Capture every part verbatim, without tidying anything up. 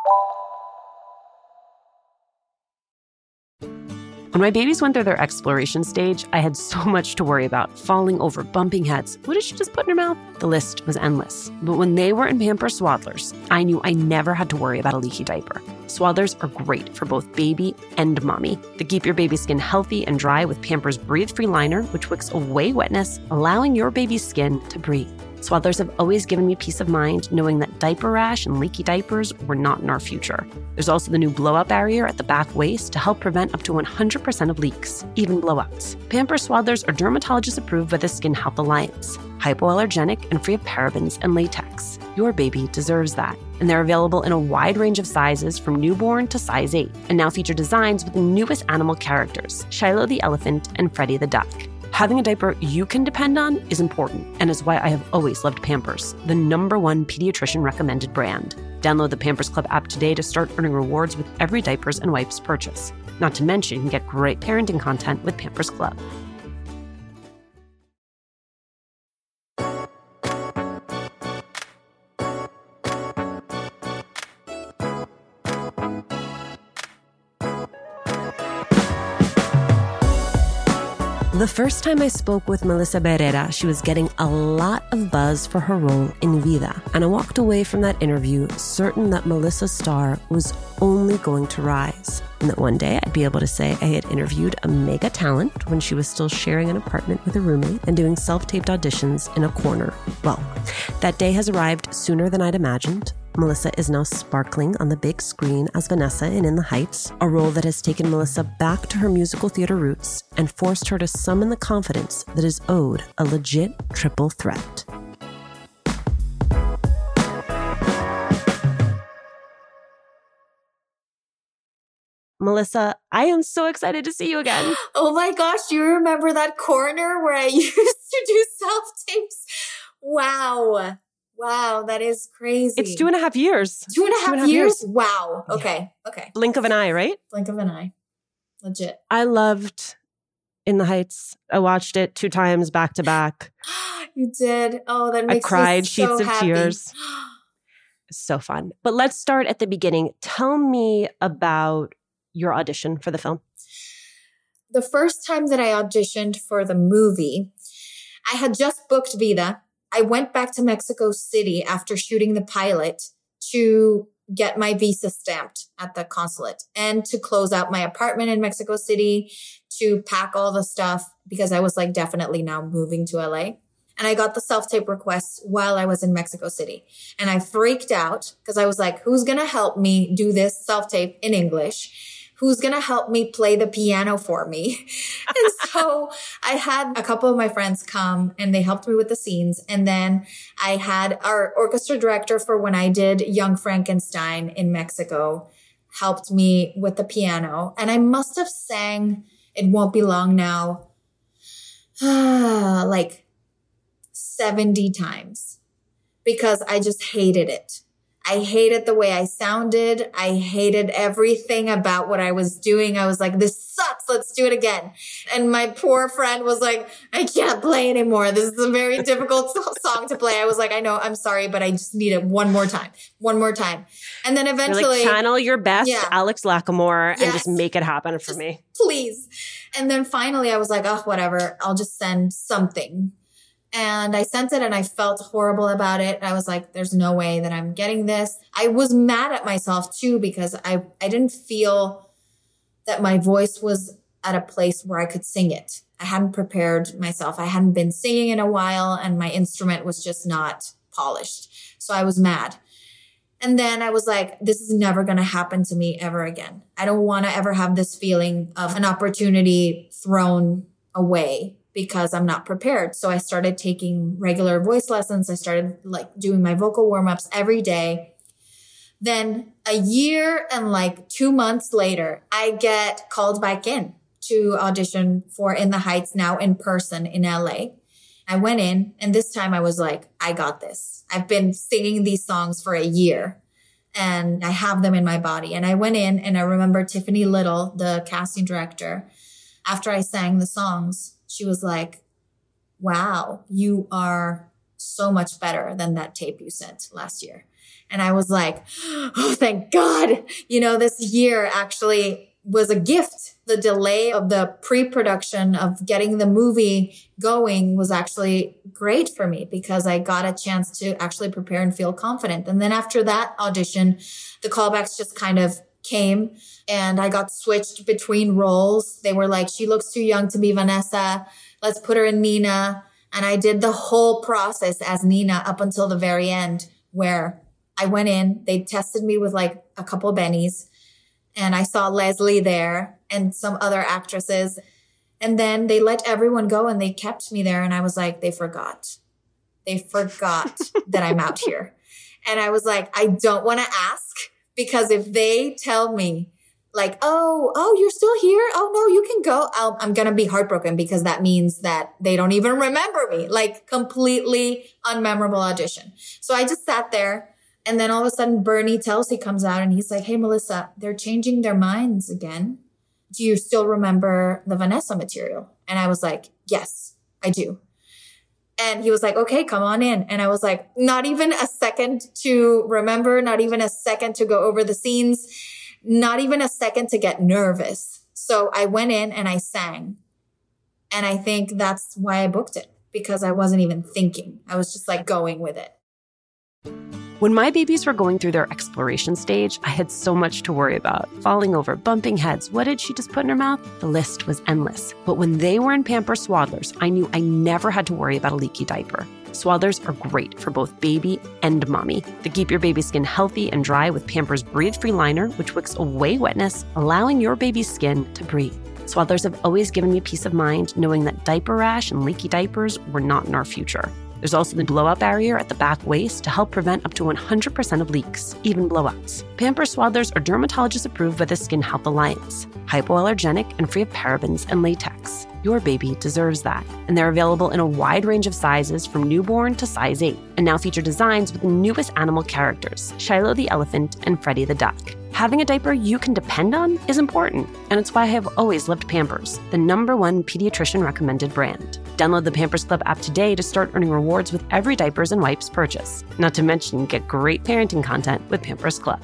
When my babies went through their exploration stage, I had so much to worry about. Falling over, bumping heads. What did she just put in her mouth? The list was endless. But when they were in Pampers Swaddlers, I knew I never had to worry about a leaky diaper. Swaddlers are great for both baby and mommy. They keep your baby's skin healthy and dry with Pampers Breathe-Free Liner, which wicks away wetness, allowing your baby's skin to breathe. Swaddlers have always given me peace of mind knowing that diaper rash and leaky diapers were not in our future. There's also the new blowout barrier at the back waist to help prevent up to one hundred percent of leaks, even blowouts. Pampers Swaddlers are dermatologist approved by the Skin Health Alliance, hypoallergenic and free of parabens and latex. Your baby deserves that. And they're available in a wide range of sizes from newborn to size eight, and now feature designs with the newest animal characters, Shiloh the elephant and Freddie the duck. Having a diaper you can depend on is important, and is why I have always loved Pampers, the number one pediatrician recommended brand. Download the Pampers Club app today to start earning rewards with every diapers and wipes purchase. Not to mention, you can get great parenting content with Pampers Club. The first time I spoke with Melissa Barrera, she was getting a lot of buzz for her role in Vida, and I walked away from that interview certain that Melissa's star was only going to rise, and that one day I'd be able to say I had interviewed a mega talent when she was still sharing an apartment with a roommate and doing self-taped auditions in a corner. Well, that day has arrived sooner than I'd imagined. Melissa is now sparkling on the big screen as Vanessa in In the Heights, a role that has taken Melissa back to her musical theater roots and forced her to summon the confidence that is owed a legit triple threat. Melissa, I am so excited to see you again. Oh my gosh, do you remember that corner where I used to do self-tapes? Wow. Wow, that is crazy. It's two and a half years. Two and a half, two and a half years? years? Wow. Okay. Yeah. Okay. Blink of an eye, right? Blink of an eye. Legit. I loved In the Heights. I watched it two times back to back. You did? Oh, that makes I cried me so sheets of happy. tears. It's so fun. But let's start at the beginning. Tell me about your audition for the film. The first time that I auditioned for the movie, I had just booked Vida. I went back to Mexico City after shooting the pilot to get my visa stamped at the consulate and to close out my apartment in Mexico City, to pack all the stuff because I was like definitely now moving to L A. And I got the self-tape requests while I was in Mexico City. And I freaked out because I was like, who's going to help me do this self-tape in English? Who's going to help me play the piano for me? And so I had a couple of my friends come and they helped me with the scenes. And then I had our orchestra director for when I did Young Frankenstein in Mexico helped me with the piano. And I must have sang It Won't Be Long Now like seventy times because I just hated it. I hated the way I sounded. I hated everything about what I was doing. I was like, this sucks. Let's do it again. And my poor friend was like, I can't play anymore. This is a very difficult song to play. I was like, I know, I'm sorry, but I just need it one more time. One more time. And then eventually— You're like, channel your best, yeah. Alex Lacamoire, Yes. and just make it happen for just, me. Please. And then finally I was like, oh, whatever. I'll just send something. And I sent it and I felt horrible about it. I was like, there's no way that I'm getting this. I was mad at myself too, because I, I didn't feel that my voice was at a place where I could sing it. I hadn't prepared myself. I hadn't been singing in a while and my instrument was just not polished. So I was mad. And then I was like, this is never going to happen to me ever again. I don't want to ever have this feeling of an opportunity thrown away because I'm not prepared. So I started taking regular voice lessons. I started like doing my vocal warm-ups every day. Then a year and like two months later, I get called back in to audition for In the Heights, now in person in L A. I went in and this time I was like, I got this. I've been singing these songs for a year and I have them in my body. And I went in and I remember Tiffany Little, the casting director, after I sang the songs, she was like, wow, you are so much better than that tape you sent last year. And I was like, oh, thank God. You know, this year actually was a gift. The delay of the pre-production of getting the movie going was actually great for me because I got a chance to actually prepare and feel confident. And then after that audition, the callbacks just kind of came and I got switched between roles. They were like, she looks too young to be Vanessa. Let's put her in Nina. And I did the whole process as Nina up until the very end where I went in, they tested me with like a couple of bennies and I saw Leslie there and some other actresses. And then they let everyone go and they kept me there. And I was like, they forgot. They forgot that I'm out here. And I was like, I don't want to ask because if they tell me like, oh, oh, you're still here? Oh, no, you can go. I'll, I'm going to be heartbroken because that means that they don't even remember me, like completely unmemorable audition. So I just sat there. And then all of a sudden, Bernie Telsey comes out and he's like, hey, Melissa, they're changing their minds again. Do you still remember the Vanessa material? And I was like, yes, I do. And he was like, okay, come on in. And I was like, not even a second to remember, not even a second to go over the scenes, not even a second to get nervous. So I went in and I sang. And I think that's why I booked it, because I wasn't even thinking. I was just like going with it. When my babies were going through their exploration stage, I had so much to worry about. Falling over, bumping heads. What did she just put in her mouth? The list was endless. But when they were in Pampers Swaddlers, I knew I never had to worry about a leaky diaper. Swaddlers are great for both baby and mommy. They keep your baby's skin healthy and dry with Pampers Breathe-Free Liner, which wicks away wetness, allowing your baby's skin to breathe. Swaddlers have always given me peace of mind knowing that diaper rash and leaky diapers were not in our future. There's also the blowout barrier at the back waist to help prevent up to one hundred percent of leaks, even blowouts. Pampers Swaddlers are dermatologist approved by the Skin Health Alliance, hypoallergenic and free of parabens and latex. Your baby deserves that. And they're available in a wide range of sizes from newborn to size eight, and now feature designs with the newest animal characters, Shiloh the elephant and Freddie the duck. Having a diaper you can depend on is important, and it's why I have always loved Pampers, the number one pediatrician recommended brand. Download the Pampers Club app today to start earning rewards with every diapers and wipes purchase. Not to mention, get great parenting content with Pampers Club.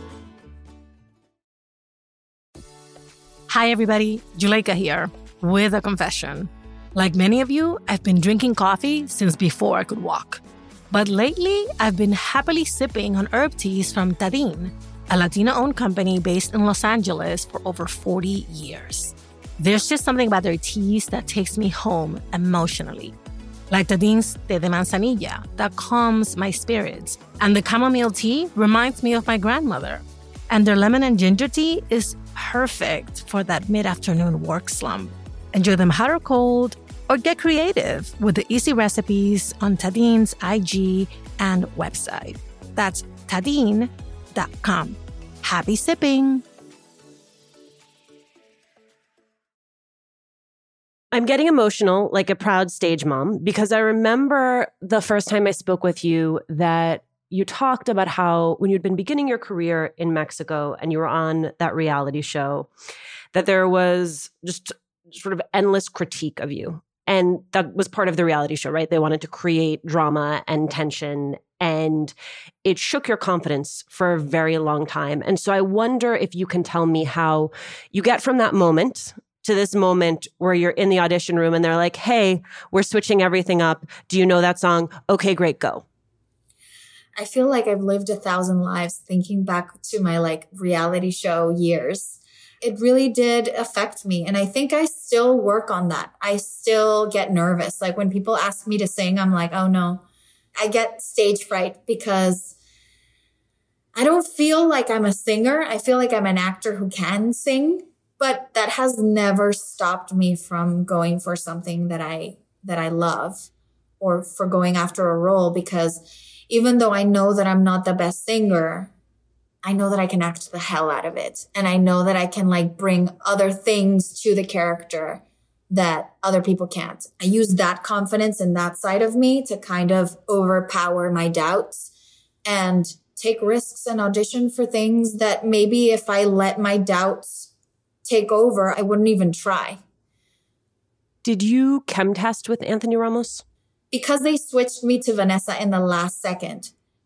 Hi, everybody. Juleyka here with a confession. Like many of you, I've been drinking coffee since before I could walk. But lately, I've been happily sipping on herb teas from Tadin, a Latina-owned company based in Los Angeles for over forty years. There's just something about their teas that takes me home emotionally. Like Tadin's Té de Manzanilla that calms my spirits. And the chamomile tea reminds me of my grandmother. And their lemon and ginger tea is perfect for that mid-afternoon work slump. Enjoy them hot or cold, or get creative with the easy recipes on Tadin's I G and website. That's tadin dot com. Happy sipping! I'm getting emotional like a proud stage mom because I remember the first time I spoke with you that you talked about how when you'd been beginning your career in Mexico and you were on that reality show, that there was just sort of endless critique of you. And that was part of the reality show, right? They wanted to create drama and tension, and it shook your confidence for a very long time. And so I wonder if you can tell me how you get from that moment to this moment where you're in the audition room and they're like, hey, we're switching everything up. Do you know that song? Okay, great, go. I feel like I've lived a thousand lives thinking back to my like reality show years. It really did affect me. And I think I still work on that. I still get nervous. Like when people ask me to sing, I'm like, oh no, I get stage fright because I don't feel like I'm a singer. I feel like I'm an actor who can sing. But that has never stopped me from going for something that I that I love or for going after a role, because even though I know that I'm not the best singer, I know that I can act the hell out of it. And I know that I can like bring other things to the character that other people can't. I use that confidence and that side of me to kind of overpower my doubts and take risks and audition for things that maybe if I let my doubts take over, I wouldn't even try. Did you chem test with Anthony Ramos? Because they switched me to Vanessa in the last second,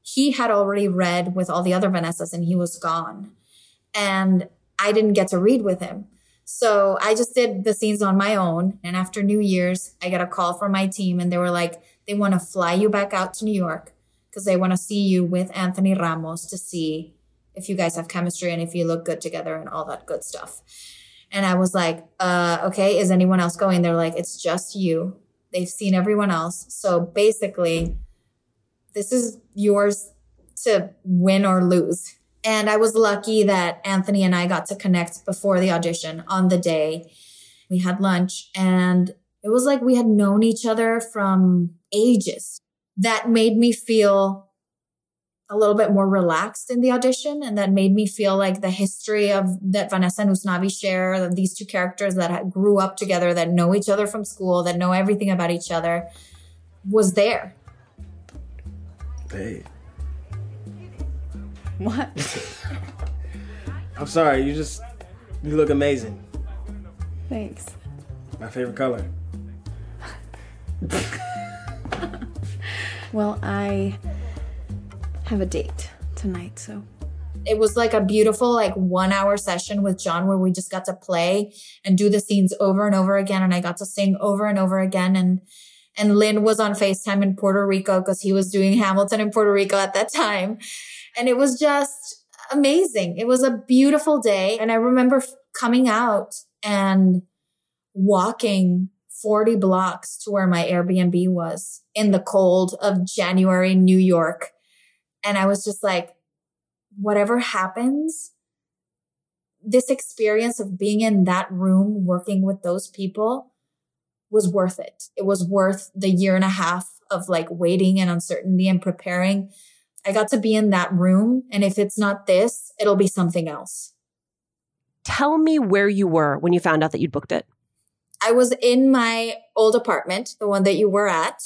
he had already read with all the other Vanessas and he was gone. And I didn't get to read with him. So I just did the scenes on my own. And after New Year's, I got a call from my team and they were like, they want to fly you back out to New York because they want to see you with Anthony Ramos to see if you guys have chemistry and if you look good together and all that good stuff. And I was like, uh, okay, is anyone else going? They're like, it's just you. They've seen everyone else. So basically, this is yours to win or lose. And I was lucky that Anthony and I got to connect before the audition on the day. We had lunch and it was like we had known each other from ages. That made me feel a little bit more relaxed in the audition. And that made me feel like the history of that Vanessa and Usnavi share, of these two characters that grew up together, that know each other from school, that know everything about each other, was there. Hey. What? I'm sorry, you just, you look amazing. Thanks. My favorite color. Well, I have a date tonight, so. It was like a beautiful, like one hour session with John where we just got to play and do the scenes over and over again. And I got to sing over and over again. And, and Lynn was on FaceTime in Puerto Rico because he was doing Hamilton in Puerto Rico at that time. And it was just amazing. It was a beautiful day. And I remember coming out and walking forty blocks to where my Airbnb was in the cold of January, New York. And I was just like, whatever happens, this experience of being in that room, working with those people was worth it. It was worth the year and a half of like waiting and uncertainty and preparing. I got to be in that room. And if it's not this, it'll be something else. Tell me where you were when you found out that you'd booked it. I was in my old apartment, the one that you were at.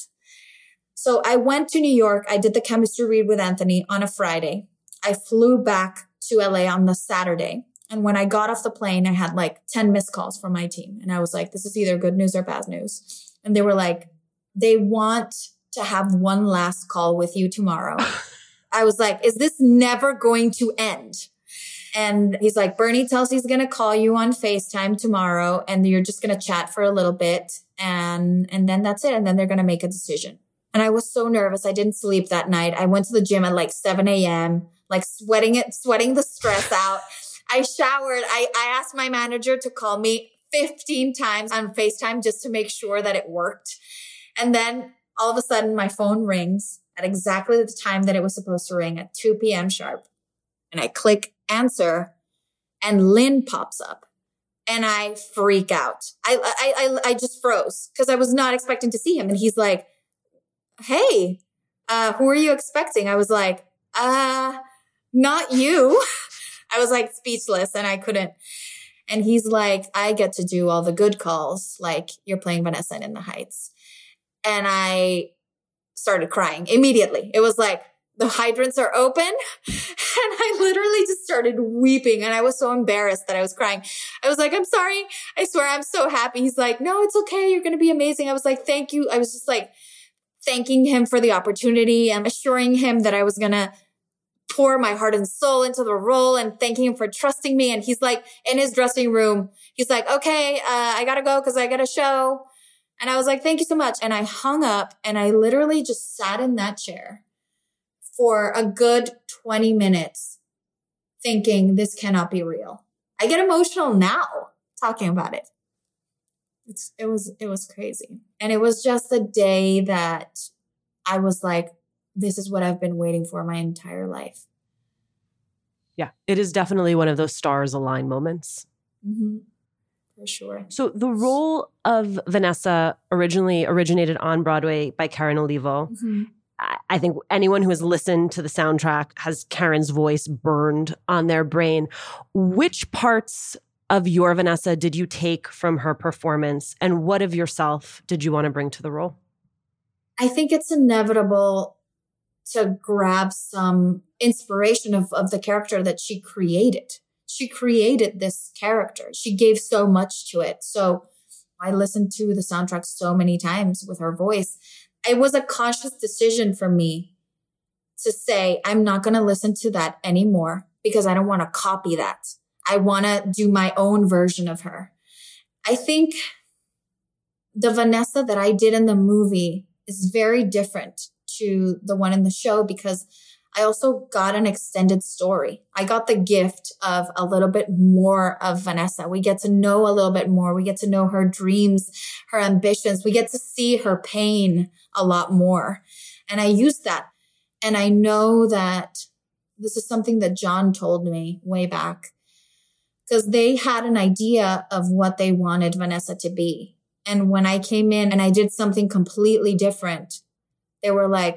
So I went to New York. I did the chemistry read with Anthony on a Friday. I flew back to L A on the Saturday. And when I got off the plane, I had like ten missed calls from my team. And I was like, this is either good news or bad news. And they were like, they want to have one last call with you tomorrow. I was like, is this never going to end? And he's like, Bernie tells he's going to call you on FaceTime tomorrow and you're just going to chat for a little bit. And, and then that's it. And then they're going to make a decision. And I was so nervous. I didn't sleep that night. I went to the gym at like seven a.m., like sweating it, sweating the stress out. I showered. I, I asked my manager to call me fifteen times on FaceTime just to make sure that it worked. And then all of a sudden my phone rings at exactly the time that it was supposed to ring at two p.m. sharp. And I click answer and Lynn pops up and I freak out. I, I, I, I just froze because I was not expecting to see him. And he's like, hey, uh, who are you expecting? I was like, uh, not you. I was like speechless and I couldn't. And he's like, I get to do all the good calls. Like you're playing Vanessa in the Heights. And I started crying immediately. It was like, the hydrants are open. And I literally just started weeping. And I was so embarrassed that I was crying. I was like, I'm sorry. I swear I'm so happy. He's like, no, it's okay. You're going to be amazing. I was like, thank you. I was just like thanking him for the opportunity and assuring him that I was going to pour my heart and soul into the role and thanking him for trusting me. And he's like in his dressing room. He's like, okay, uh, I got to go because I got a show. And I was like, thank you so much. And I hung up and I literally just sat in that chair for a good twenty minutes thinking this cannot be real. I get emotional now talking about it. It's, it was, it was crazy. And it was just a day that I was like, this is what I've been waiting for my entire life. Yeah, it is definitely one of those stars align moments. Mm-hmm. For sure. So the role of Vanessa originally originated on Broadway by Karen Olivo. Mm-hmm. I think anyone who has listened to the soundtrack has Karen's voice burned on their brain. Which parts of your Vanessa did you take from her performance, and what of yourself did you want to bring to the role? I think it's inevitable to grab some inspiration of, of the character that she created. She created this character. She gave so much to it. So I listened to the soundtrack so many times with her voice. It was a conscious decision for me to say, I'm not going to listen to that anymore because I don't want to copy that. I want to do my own version of her. I think the Vanessa that I did in the movie is very different to the one in the show because I also got an extended story. I got the gift of a little bit more of Vanessa. We get to know a little bit more. We get to know her dreams, her ambitions. We get to see her pain a lot more. And I use that. And I know that this is something that John told me way back because they had an idea of what they wanted Vanessa to be. And when I came in and I did something completely different, they were like,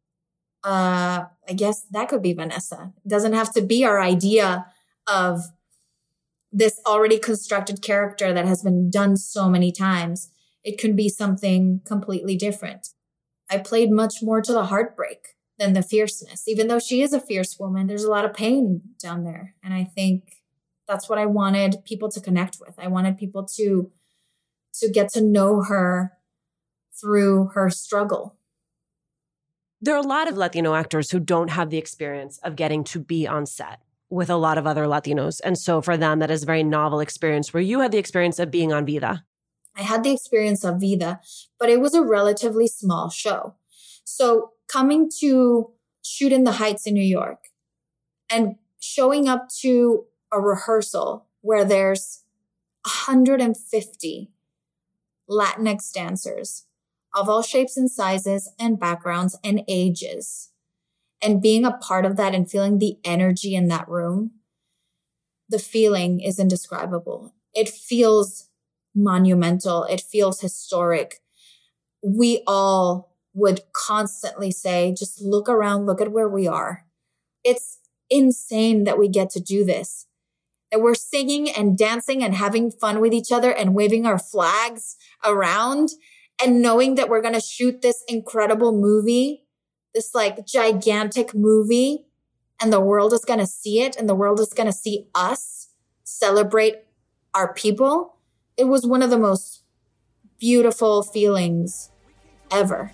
uh, I guess that could be Vanessa. It doesn't have to be our idea of this already constructed character that has been done so many times. It can be something completely different. I played much more to the heartbreak than the fierceness. Even though she is a fierce woman, there's a lot of pain down there. And I think that's what I wanted people to connect with. I wanted people to, to get to know her through her struggle. There are a lot of Latino actors who don't have the experience of getting to be on set with a lot of other Latinos. And so for them, that is a very novel experience where you had the experience of being on Vida. I had the experience of Vida, but it was a relatively small show. So coming to shoot in the Heights in New York and showing up to a rehearsal where there's one hundred fifty Latinx dancers of all shapes and sizes and backgrounds and ages, and being a part of that and feeling the energy in that room, the feeling is indescribable. It feels monumental. It feels historic. We all would constantly say, just look around, look at where we are. It's insane that we get to do this. That we're singing and dancing and having fun with each other and waving our flags around and knowing that we're going to shoot this incredible movie, this like gigantic movie, and the world is going to see it and the world is going to see us celebrate our people. It was one of the most beautiful feelings ever.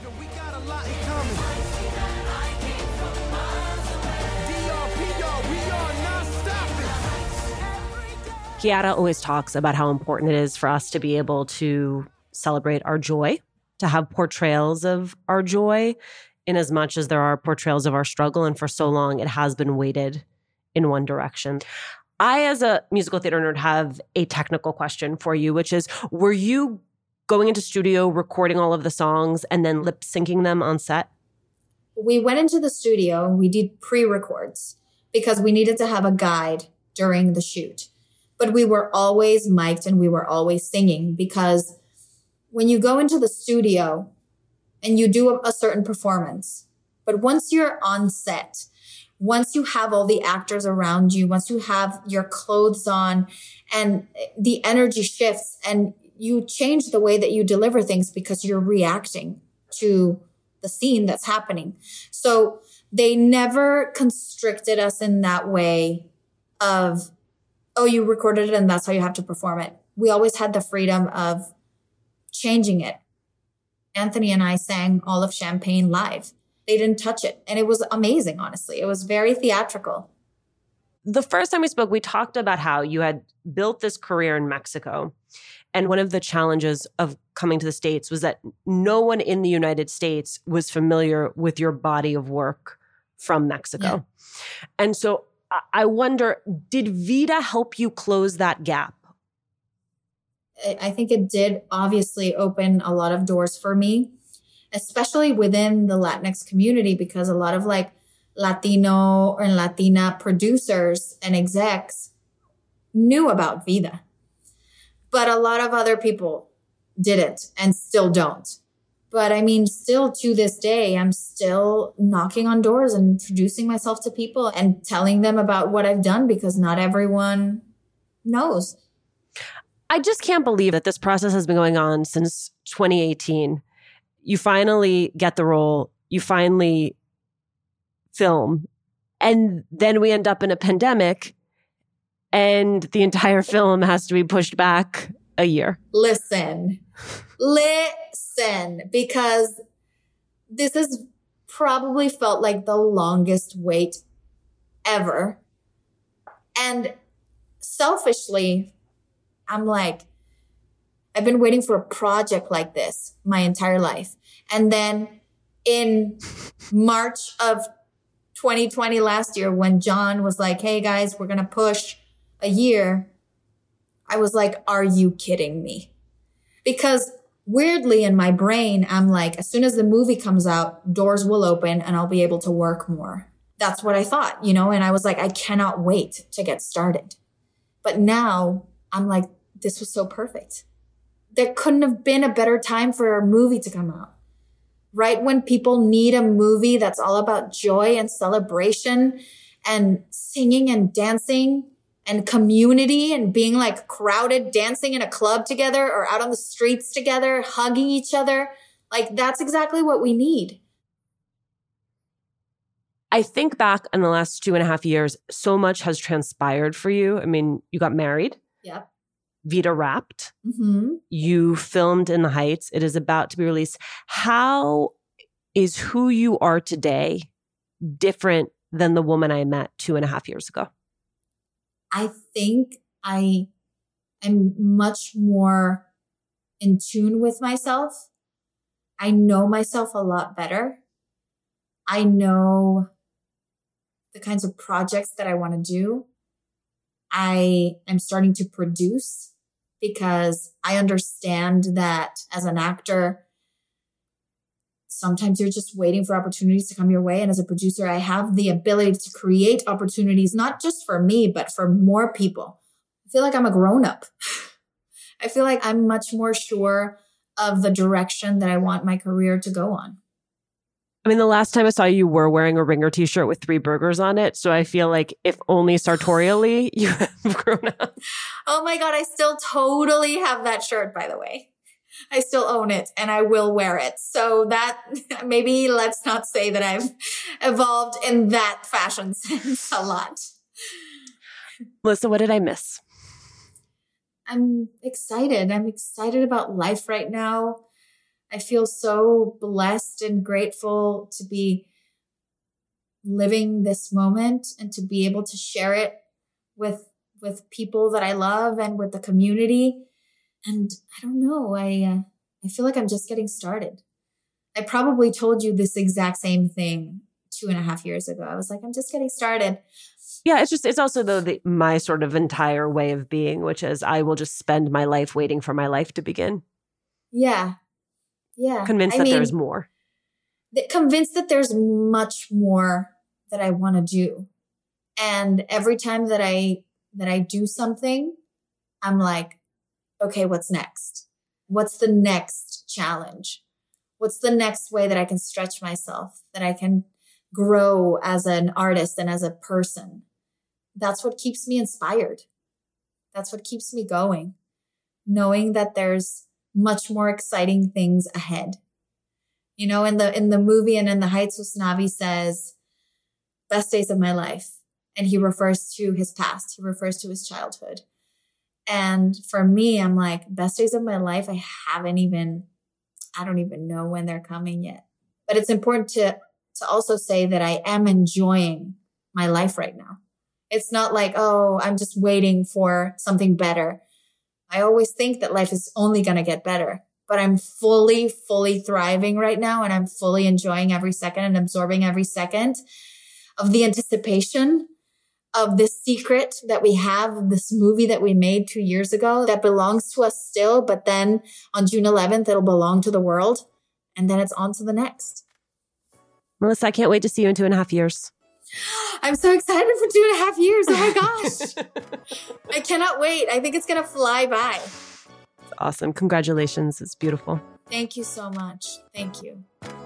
Kiara always talks about how important it is for us to be able to celebrate our joy, to have portrayals of our joy in as much as there are portrayals of our struggle. And for so long, it has been weighted in one direction. I, as a musical theater nerd, have a technical question for you, which is, were you going into studio, recording all of the songs, and then lip syncing them on set? We went into the studio and we did pre-records because we needed to have a guide during the shoot. But we were always mic'd and we were always singing because when you go into the studio and you do a, a certain performance, but once you're on set, once you have all the actors around you, once you have your clothes on and the energy shifts and you change the way that you deliver things because you're reacting to the scene that's happening. So they never constricted us in that way of, oh, you recorded it and that's how you have to perform it. We always had the freedom of changing it. Anthony and I sang all of Champagne live. They didn't touch it. And it was amazing, honestly. It was very theatrical. The first time we spoke, we talked about how you had built this career in Mexico. And one of the challenges of coming to the States was that no one in the United States was familiar with your body of work from Mexico. Yeah. And so I wonder, did Vida help you close that gap? I think it did obviously open a lot of doors for me, especially within the Latinx community, because a lot of like Latino and Latina producers and execs knew about Vida. But a lot of other people didn't and still don't. But I mean, still to this day, I'm still knocking on doors and introducing myself to people and telling them about what I've done because not everyone knows. I just can't believe that this process has been going on since twenty eighteen. You finally get the role, you finally film, and then we end up in a pandemic and the entire film has to be pushed back a year. Listen, listen, because this is probably felt like the longest wait ever. And selfishly, I'm like, I've been waiting for a project like this my entire life. And then in March of twenty twenty last year, when John was like, hey guys, we're going to push a year, I was like, are you kidding me? Because weirdly in my brain, I'm like, as soon as the movie comes out, doors will open and I'll be able to work more. That's what I thought, you know? And I was like, I cannot wait to get started. But now I'm like, this was so perfect. There couldn't have been a better time for a movie to come out. Right when people need a movie that's all about joy and celebration and singing and dancing and community and being like crowded, dancing in a club together or out on the streets together, hugging each other. Like that's exactly what we need. I think back in the last two and a half years, so much has transpired for you. I mean, you got married. Yep. Vida wrapped. Mm-hmm. You filmed In the Heights. It is about to be released. How is who you are today different than the woman I met two and a half years ago? I think I am much more in tune with myself. I know myself a lot better. I know the kinds of projects that I want to do. I am starting to produce because I understand that as an actor, sometimes you're just waiting for opportunities to come your way. And as a producer, I have the ability to create opportunities, not just for me, but for more people. I feel like I'm a grown-up. I feel like I'm much more sure of the direction that I want my career to go on. I mean, the last time I saw you, you were wearing a Ringer t-shirt with three burgers on it. So I feel like if only sartorially, you have grown up. Oh my God, I still totally have that shirt, by the way. I still own it and I will wear it. So that maybe let's not say that I've evolved in that fashion sense a lot. Melissa, what did I miss? I'm excited. I'm excited about life right now. I feel so blessed and grateful to be living this moment and to be able to share it with, with people that I love and with the community. And I don't know, I, uh, I feel like I'm just getting started. I probably told you this exact same thing two and a half years ago. I was like, I'm just getting started. Yeah, it's just, it's also though the, my sort of entire way of being, which is I will just spend my life waiting for my life to begin. Yeah. Yeah. Convinced I that mean, there's more. Th- convinced that there's much more that I want to do. And every time that I, that I do something, I'm like, okay, what's next? What's the next challenge? What's the next way that I can stretch myself, that I can grow as an artist and as a person? That's what keeps me inspired. That's what keeps me going, knowing that there's much more exciting things ahead. You know, in the in the movie and In the Heights, Usnavi says, best days of my life. And he refers to his past. He refers to his childhood. And for me, I'm like, best days of my life, I haven't even, I don't even know when they're coming yet. But it's important to, to also say that I am enjoying my life right now. It's not like, oh, I'm just waiting for something better. I always think that life is only going to get better, but I'm fully, fully thriving right now. And I'm fully enjoying every second and absorbing every second of the anticipation of this secret that we have, this movie that we made two years ago that belongs to us still. But then on June eleventh, it'll belong to the world. And then it's on to the next. Melissa, I can't wait to see you in two and a half years. I'm so excited for two and a half years. Oh my gosh. I cannot wait. I think it's going to fly by. It's awesome. Congratulations. It's beautiful. Thank you so much. Thank you.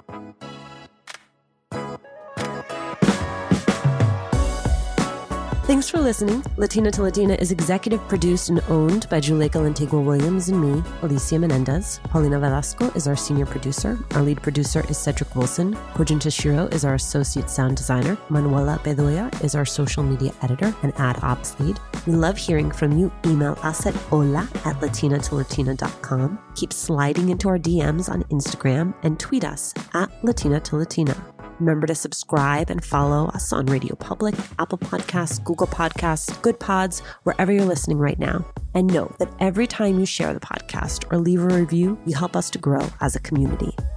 Thanks for listening. Latina to Latina is executive produced and owned by Juleyka Lantigua Williams and me, Alicia Menendez. Paulina Velasco is our senior producer. Our lead producer is Cedric Wilson. Kojin Tashiro is our associate sound designer. Manuela Bedoya is our social media editor and ad ops lead. We love hearing from you. Email us at hola at latina to latina dot com. Keep sliding into our D Ms on Instagram and tweet us at Latina to Latina. Remember to subscribe and follow us on Radio Public, Apple Podcasts, Google Podcasts, Good Pods, wherever you're listening right now. And know that every time you share the podcast or leave a review, you help us to grow as a community.